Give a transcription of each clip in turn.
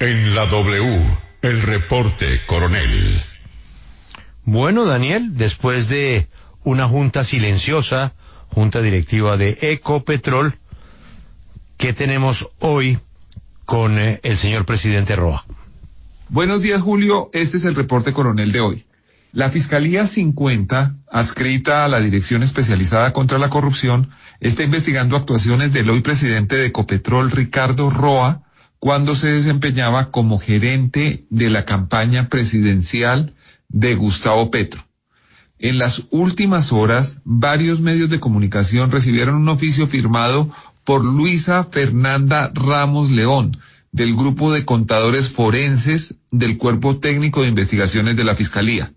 En la W, el reporte, coronel. Bueno, Daniel, después de una junta silenciosa, junta directiva de Ecopetrol, ¿qué tenemos hoy con el señor presidente Roa? Buenos días, Julio. Este es el reporte coronel de hoy. La Fiscalía 50, adscrita a la Dirección Especializada contra la Corrupción, está investigando actuaciones del hoy presidente de Ecopetrol, Ricardo Roa, cuando se desempeñaba como gerente de la campaña presidencial de Gustavo Petro. En las últimas horas, varios medios de comunicación recibieron un oficio firmado por Luisa Fernanda Ramos León, del Grupo de Contadores Forenses del Cuerpo Técnico de Investigaciones de la Fiscalía.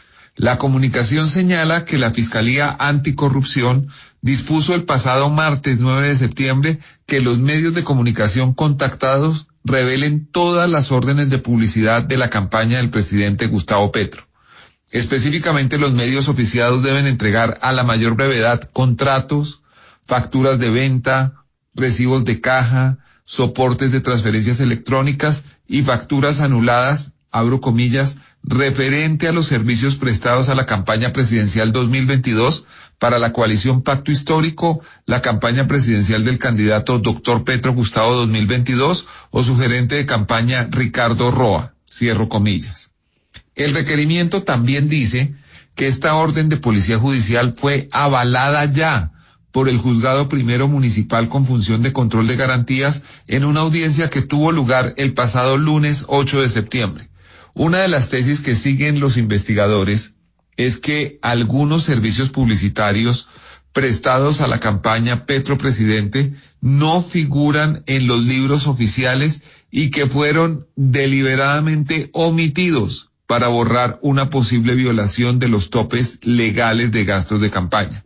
La comunicación señala que la Fiscalía Anticorrupción dispuso el pasado martes 9 de septiembre que los medios de comunicación contactados revelen todas las órdenes de publicidad de la campaña del presidente Gustavo Petro. Específicamente, los medios oficiados deben entregar a la mayor brevedad contratos, facturas de venta, recibos de caja, soportes de transferencias electrónicas y facturas anuladas, abro comillas, referente a los servicios prestados a la campaña presidencial 2022 para la coalición Pacto Histórico, la campaña presidencial del candidato Dr. Petro Gustavo 2022 o su gerente de campaña Ricardo Roa, cierro comillas. El requerimiento también dice que esta orden de policía judicial fue avalada ya por el Juzgado Primero Municipal con función de control de garantías en una audiencia que tuvo lugar el pasado lunes 8 de septiembre. Una de las tesis que siguen los investigadores es que algunos servicios publicitarios prestados a la campaña Petro Presidente no figuran en los libros oficiales y que fueron deliberadamente omitidos para borrar una posible violación de los topes legales de gastos de campaña.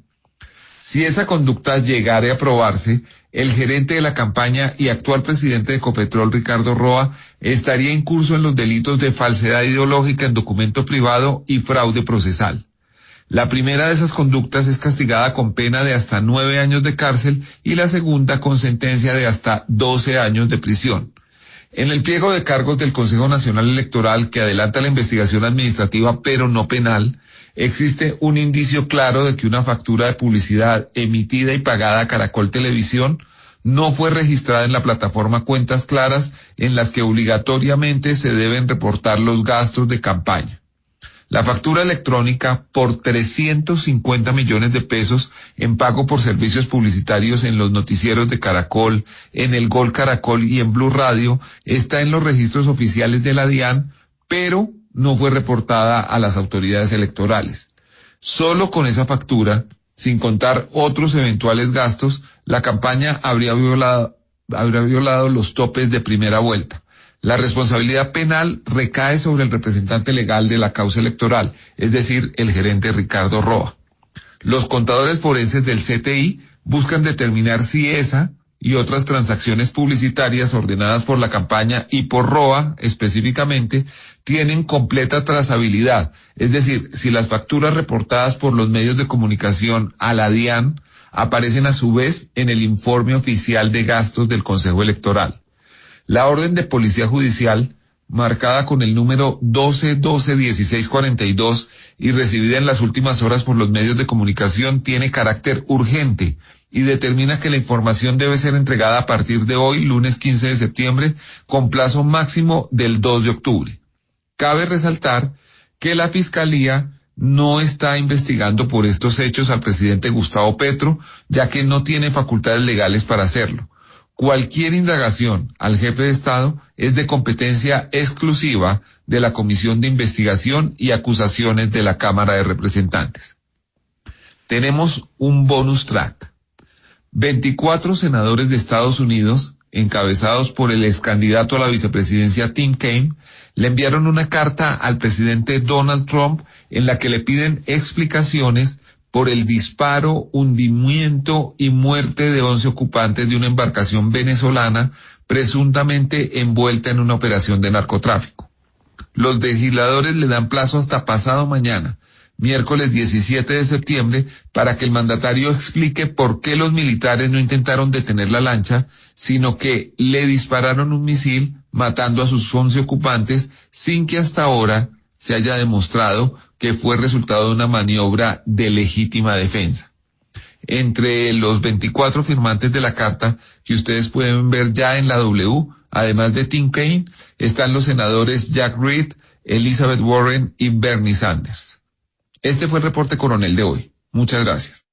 Si esa conducta llegara a aprobarse, el gerente de la campaña y actual presidente de Ecopetrol, Ricardo Roa, estaría incurso en los delitos de falsedad ideológica en documento privado y fraude procesal. La primera de esas conductas es castigada con pena de hasta 9 años de cárcel y la segunda con sentencia de hasta 12 años de prisión. En el pliego de cargos del Consejo Nacional Electoral, que adelanta la investigación administrativa pero no penal, existe un indicio claro de que una factura de publicidad emitida y pagada a Caracol Televisión no fue registrada en la plataforma Cuentas Claras, en las que obligatoriamente se deben reportar los gastos de campaña. La factura electrónica por 350 millones de pesos en pago por servicios publicitarios en los noticieros de Caracol, en el Gol Caracol y en Blue Radio está en los registros oficiales de la DIAN, pero no fue reportada a las autoridades electorales. Solo con esa factura, sin contar otros eventuales gastos, la campaña habría violado los topes de primera vuelta. La responsabilidad penal recae sobre el representante legal de la causa electoral, es decir, el gerente Ricardo Roa. Los contadores forenses del CTI buscan determinar si esa y otras transacciones publicitarias ordenadas por la campaña y por Roa específicamente tienen completa trazabilidad, es decir, si las facturas reportadas por los medios de comunicación a la DIAN aparecen a su vez en el informe oficial de gastos del Consejo Electoral. La orden de policía judicial, marcada con el número 12-12-1642 y recibida en las últimas horas por los medios de comunicación, tiene carácter urgente y determina que la información debe ser entregada a partir de hoy, lunes 15 de septiembre, con plazo máximo del 2 de octubre. Cabe resaltar que la Fiscalía no está investigando por estos hechos al presidente Gustavo Petro, ya que no tiene facultades legales para hacerlo. Cualquier indagación al jefe de Estado es de competencia exclusiva de la Comisión de Investigación y Acusaciones de la Cámara de Representantes. Tenemos un bonus track. 24 senadores de Estados Unidos, encabezados por el ex candidato a la vicepresidencia Tim Kaine, le enviaron una carta al presidente Donald Trump en la que le piden explicaciones por el disparo, hundimiento y muerte de 11 ocupantes de una embarcación venezolana presuntamente envuelta en una operación de narcotráfico. Los legisladores le dan plazo hasta pasado mañana, miércoles 17 de septiembre, para que el mandatario explique por qué los militares no intentaron detener la lancha, sino que le dispararon un misil matando a sus 11 ocupantes sin que hasta ahora se haya demostrado que fue resultado de una maniobra de legítima defensa. Entre los 24 firmantes de la carta que ustedes pueden ver ya en la W, además de Tim Kaine, están los senadores Jack Reed, Elizabeth Warren y Bernie Sanders. Este fue el reporte coronel de hoy. Muchas gracias.